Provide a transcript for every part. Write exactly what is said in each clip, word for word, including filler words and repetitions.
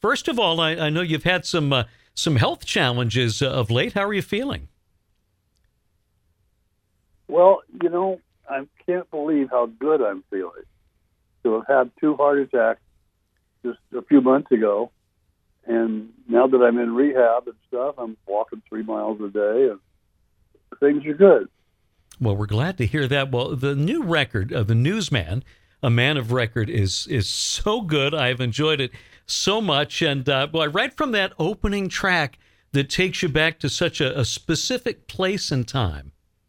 first of all, I, I know you've had some uh, some health challenges uh, of late. How are you feeling? Well, you know, I can't believe how good I'm feeling. So I've had two heart attacks just a few months ago, and now that I'm in rehab and stuff, I'm walking three miles a day, and things are good. Well, we're glad to hear that. Well, the new record of the Newsman, A Man of Record, is is so good. I've enjoyed it so much, and uh, well, right from that opening track that takes you back to such a, a specific place and time.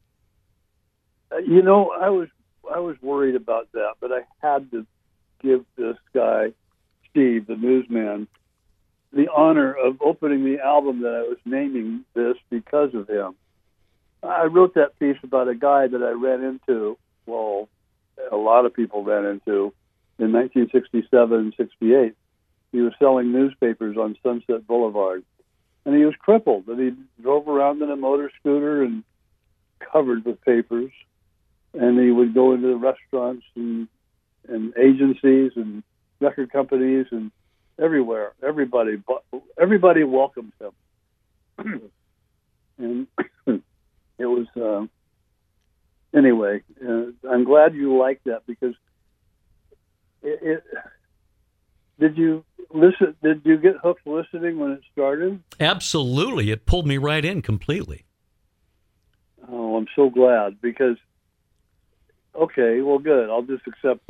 Uh, you know, I was I was worried about that, but I had to give this guy, Steve, the Newsman, the honor of opening the album that I was naming this because of him. I wrote that piece about a guy that I ran into, well, a lot of people ran into, in nineteen sixty-seven and sixty-eight. He was selling newspapers on Sunset Boulevard, and he was crippled, and he drove around in a motor scooter and covered with papers, and he would go into the restaurants and, and agencies and record companies and everywhere. Everybody, everybody welcomed him. And it was, uh, anyway, uh, I'm glad you liked that because it, it, did you listen, did you get hooked listening when it started? Absolutely. It pulled me right in completely. Oh, I'm so glad because, okay, well, good. I'll just accept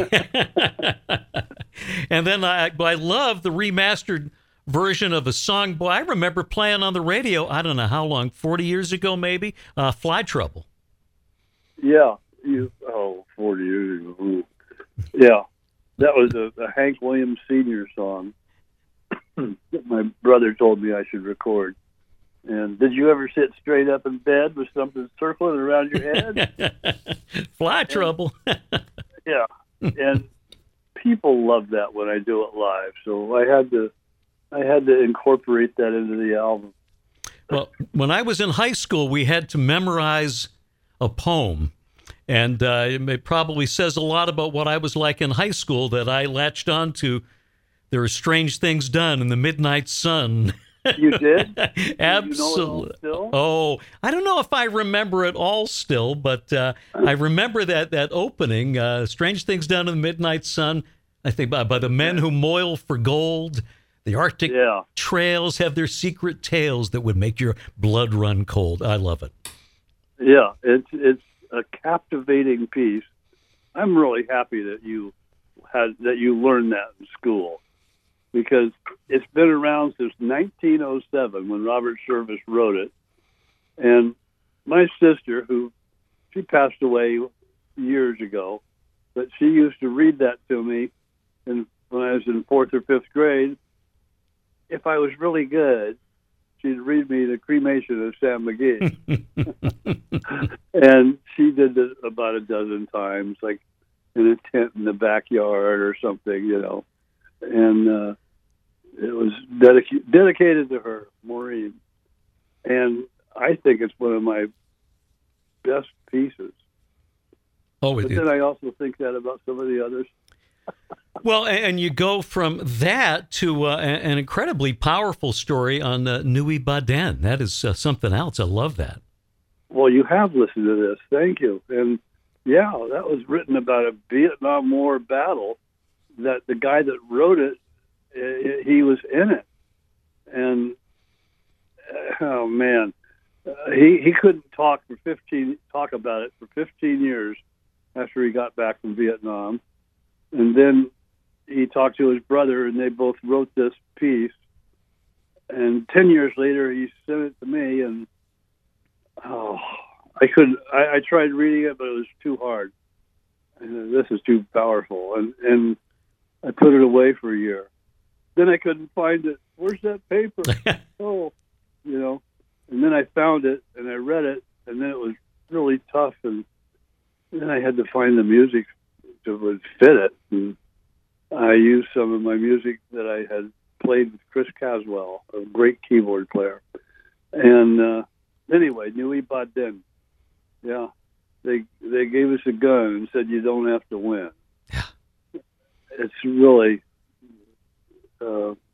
that. And then I, I love the remastered version of a song. Boy, I remember playing on the radio, I don't know how long, forty years ago maybe, uh, Fly Trouble. Yeah. You, oh, forty years ago. Ooh. Yeah. That was a, a Hank Williams Senior song that my brother told me I should record. And did you ever sit straight up in bed with something circling around your head? Fly Trouble. Yeah. And people love that when I do it live. So I had to I had to incorporate that into the album. Well, when I was in high school, we had to memorize a poem. And uh, it probably says a lot about what I was like in high school that I latched on to. There are strange things done in the midnight sun. You did? Absolutely. You know oh, I don't know if I remember it all still, but uh, I remember that that opening, uh, Strange Things Done in the Midnight Sun, I think by, by the men who moil for gold. The Arctic yeah. trails have their secret tales that would make your blood run cold. I love it. Yeah, it's it's a captivating piece. I'm really happy that you had that you learned that in school because it's been around since nineteen oh seven when Robert Service wrote it. And my sister, who she passed away years ago, but she used to read that to me, and when I was in fourth or fifth grade. If I was really good, she'd read me The Cremation of Sam McGee. And she did it about a dozen times, like in a tent in the backyard or something, you know. And uh, it was dedica- dedicated to her, Maureen. And I think it's one of my best pieces. Oh, it, but then I also think that about some of the others. Well, and you go from that to uh, an incredibly powerful story on uh, Nui Baden. That is uh, something else. I love that. Well, you have listened to this. Thank you. And, yeah, that was written about a Vietnam War battle that the guy that wrote it, he was in it. And, oh, man, uh, he, he couldn't talk for fifteen talk about it for fifteen years after he got back from Vietnam. And then he talked to his brother, and they both wrote this piece. And ten years later, he sent it to me, and oh, I couldn't. I, I tried reading it, but it was too hard. And this is too powerful, and and I put it away for a year. Then I couldn't find it. Where's that paper? oh, you know. And then I found it, and I read it, and then it was really tough, and then I had to find the music that would fit it. And I used some of my music that I had played with Chris Caswell, a great keyboard player. And uh, anyway, Nui Baden, yeah, they they gave us a gun and said you don't have to win. Yeah, it's really uh,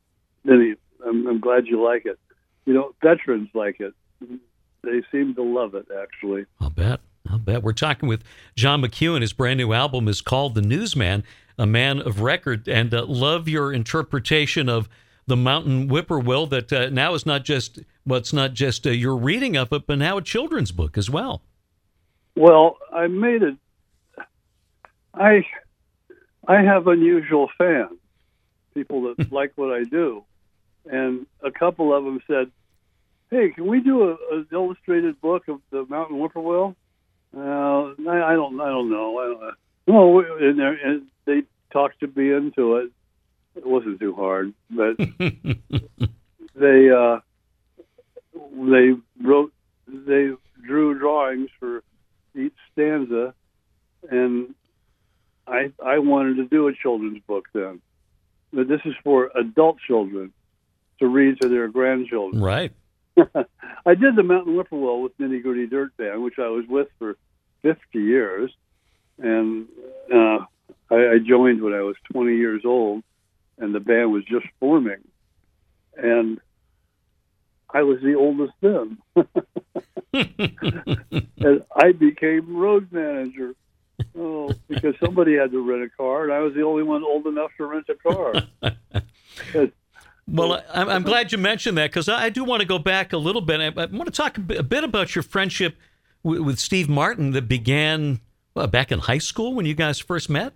Then he, I'm, I'm glad you like it. You know, veterans like it. They seem to love it, actually. I'll bet. I'll bet. We're talking with John McEuen. His brand new album is called The Newsman, a man of record. And uh, love your interpretation of the Mountain Whippoorwill, that uh, now is not just, well, it's not just uh, your reading of it, but now a children's book as well. Well, I made it. I, I have unusual fans, people that like what I do. And a couple of them said, hey, can we do a, an illustrated book of the Mountain Whippoorwill? Uh, I, I don't, I don't know. I don't, no, and, and they talked to me into it. It wasn't too hard, but they uh, they wrote, they drew drawings for each stanza, and I I wanted to do a children's book then. But this is for adult children to read to their grandchildren. Right. I did the Mountain Whippoorwill with Nitty Gritty Dirt Band, which I was with for fifty years, and uh, I, I joined when I was twenty years old, and the band was just forming, and I was the oldest then. And I became road manager. Oh, because somebody had to rent a car, and I was the only one old enough to rent a car. And, well, I'm, I'm glad you mentioned that, because I do want to go back a little bit. I, I want to talk a bit, a bit about your friendship with, with Steve Martin that began well, back in high school when you guys first met.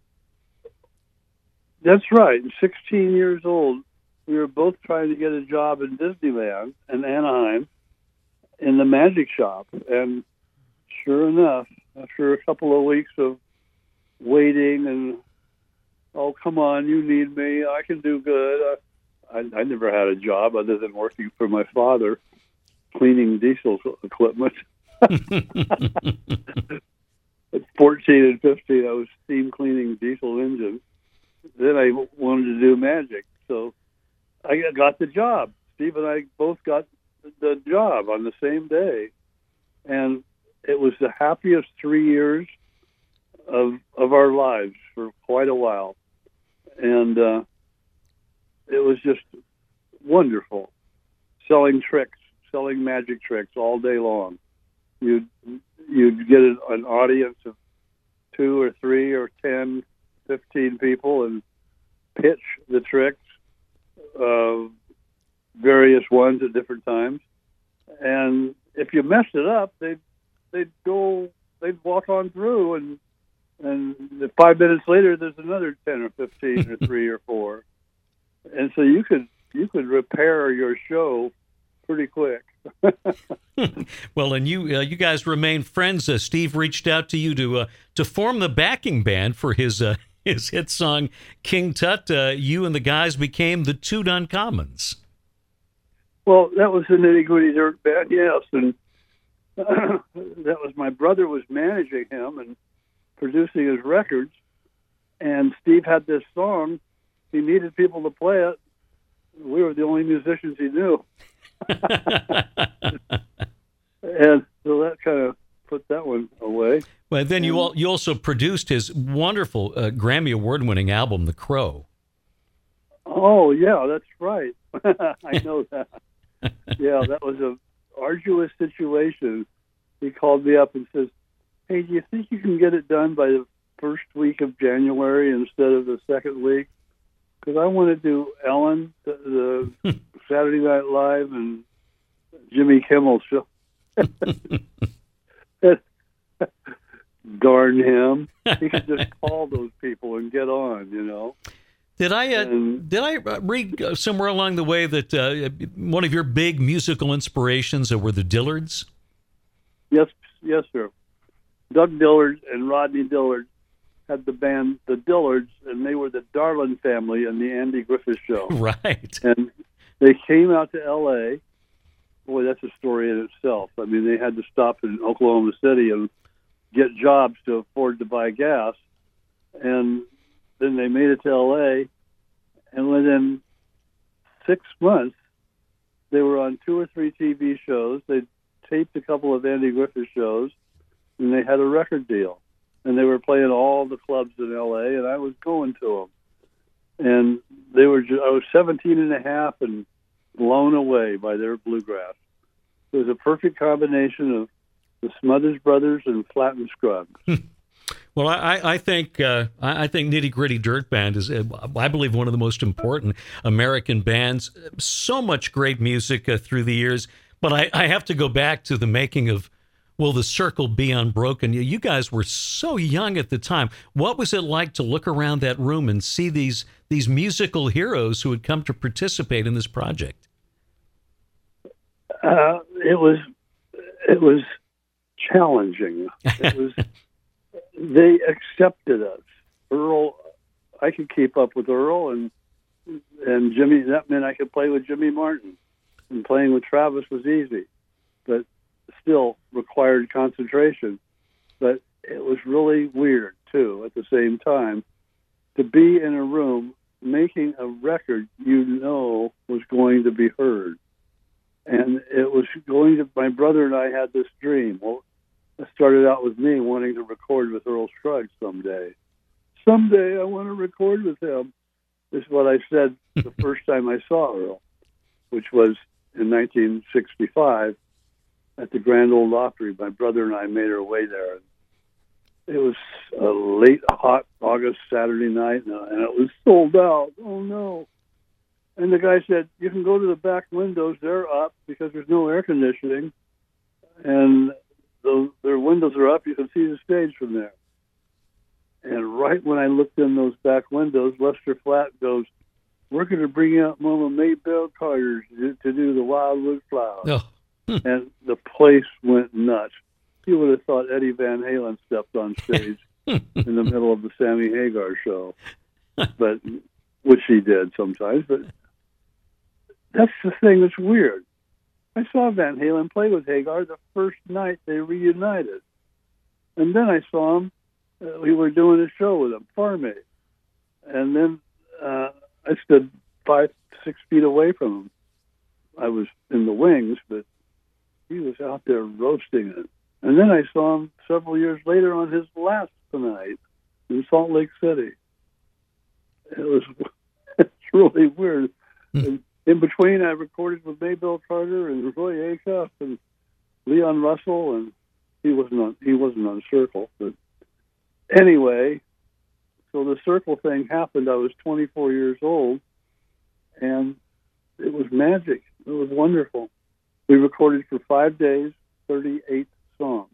That's right. sixteen years old, we were both trying to get a job in Disneyland in Anaheim in the magic shop. And sure enough, after a couple of weeks of waiting and, oh, come on, you need me, I can do good. I, I, I never had a job other than working for my father, cleaning diesel equipment. At fourteen and fifteen, I was steam cleaning diesel engines. Then I wanted to do magic, so I got the job. Steve and I both got the job on the same day, and it was the happiest three years of of our lives for quite a while, and uh, it was just wonderful. Selling tricks, selling magic tricks all day long. You'd you'd get an audience of two or three or ten, fifteen people and pitch the tricks, uh, various ones at different times. And if you messed it up, they'd they'd go, they'd walk on through, and and five minutes later, there's another ten or fifteen or three or four, and so you could you could repair your show pretty quick. Well, and you uh, you guys remain friends. Uh, Steve reached out to you to uh, to form the backing band for his uh, his hit song King Tut. Uh, you and the guys became the Toot Uncommons. Well, that was the Nitty Gritty Dirt Band, yes, and uh, that was my brother was managing him and producing his records, and Steve had this song. He needed people to play it. We were the only musicians he knew. And so that kind of put that one away. Well, then you all, you also produced his wonderful uh, Grammy Award-winning album, The Crow. Oh, yeah, that's right. I know that. Yeah, that was a arduous situation. He called me up and says, hey, do you think you can get it done by the first week of January instead of the second week? Because I want to do Ellen, the, the Saturday Night Live, and Jimmy Kimmel show. Darn him! He could just call those people and get on, you know. Did I uh, and, did I read somewhere along the way that uh, one of your big musical inspirations were the Dillards? Yes, yes, sir. Doug Dillard and Rodney Dillard had the band The Dillards, and they were the Darlin family in the Andy Griffith Show. Right. And they came out to L A. Boy, that's a story in itself. I mean, they had to stop in Oklahoma City and get jobs to afford to buy gas. And then they made it to L A, and within six months, they were on two or three T V shows. They taped a couple of Andy Griffith shows, and they had a record deal. And they were playing all the clubs in L A, and I was going to them. and they were. Just, I was seventeen and a half and blown away by their bluegrass. It was a perfect combination of the Smothers Brothers and Flatt and Scruggs. Well, I, I think uh, I think Nitty Gritty Dirt Band is, uh, I believe, one of the most important American bands. So much great music uh, through the years. But I, I have to go back to the making of, Will the Circle Be Unbroken? You, you guys were so young at the time. What was it like to look around that room and see these these musical heroes who had come to participate in this project? Uh, it was it was challenging. It was. They accepted us. Earl, I could keep up with Earl, and and Jimmy. That meant I could play with Jimmy Martin, and playing with Travis was easy, but still required concentration. But it was really weird too. At the same time, to be in a room making a record you know was going to be heard, and it was going to. My brother and I had this dream. Well, it started out with me wanting to record with Earl Scruggs someday. Someday I want to record with him. This is what I said the first time I saw Earl, which was in nineteen sixty-five at the Grand Ole Opry. My brother and I made our way there. It was a late, hot August Saturday night, and it was sold out. Oh, no. And the guy said, you can go to the back windows. They're up because there's no air conditioning. And those, their windows are up. You can see the stage from there. And right when I looked in those back windows, Lester Flatt goes, we're going to bring out Mama Maybelle Carter to, to do the Wildwood Flowers. Oh. And the place went nuts. You would have thought Eddie Van Halen stepped on stage in the middle of the Sammy Hagar show, but which he did sometimes. But that's the thing that's weird. I saw Van Halen play with Hagar the first night they reunited. And then I saw him, uh, we were doing a show with him, Farm Aid. And then uh, I stood five, six feet away from him. I was in the wings, but he was out there roasting it. And then I saw him several years later on his last night in Salt Lake City. It was it's really weird. And in between, I recorded with Maybelle Carter and Roy Acuff and Leon Russell, and he wasn't on he wasn't on Circle. But anyway, so the Circle thing happened. I was twenty-four years old, and it was magic. It was wonderful. We recorded for five days, thirty-eight songs.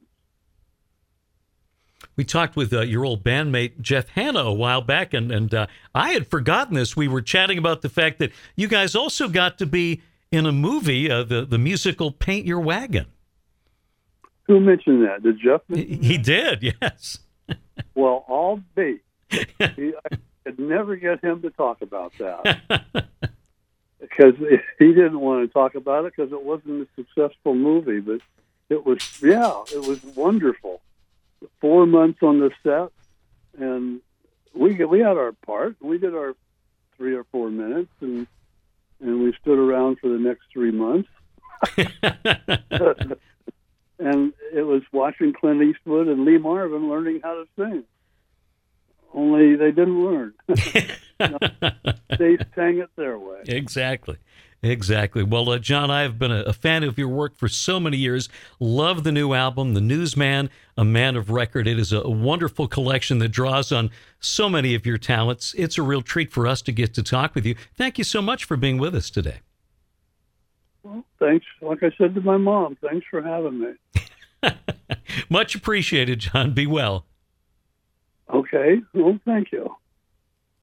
We talked with uh, your old bandmate Jeff Hanna a while back, and, and uh, I had forgotten this. We were chatting about the fact that you guys also got to be in a movie, uh, the, the musical Paint Your Wagon. Who mentioned that? Did Jeff mention He, he that? did, yes. Well, I'll be. He, I could never get him to talk about that. Because he didn't want to talk about it because it wasn't a successful movie. But it was, yeah, it was wonderful. Four months on the set, and we we had our part. We did our three or four minutes, and and we stood around for the next three months. And it was watching Clint Eastwood and Lee Marvin learning how to sing. Only they didn't learn. No, they sang it their way. Exactly. Exactly. Well, uh, John, I have been a, a fan of your work for so many years. Love the new album, The Newsman, A Man of Record. It is a, a wonderful collection that draws on so many of your talents. It's a real treat for us to get to talk with you. Thank you so much for being with us today. Well, thanks. Like I said to my mom, thanks for having me. Much appreciated, John. Be well. Okay. Well, thank you.